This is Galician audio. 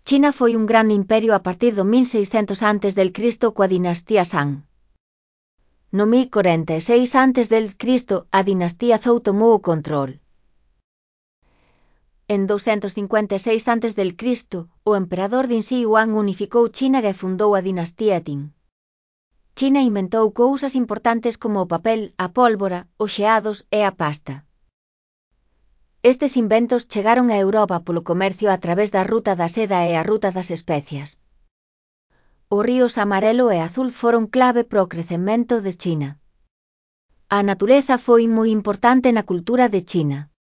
China foi un grande imperio a partir do 1600 a.C. coa dinastía Shang. No 1046 a.C., a dinastía Zhou tomou o control. En 256 a.C., o emperador Din Shi Huang unificou China e fundou a dinastía Qing. China inventou cousas importantes como o papel, a pólvora, os xeados e a pasta. Estes inventos chegaron a Europa polo comercio a través da ruta da seda e a ruta das especias. Os ríos Amarelo e Azul foron clave para o crecemento de China. A natureza foi moi importante na cultura de China.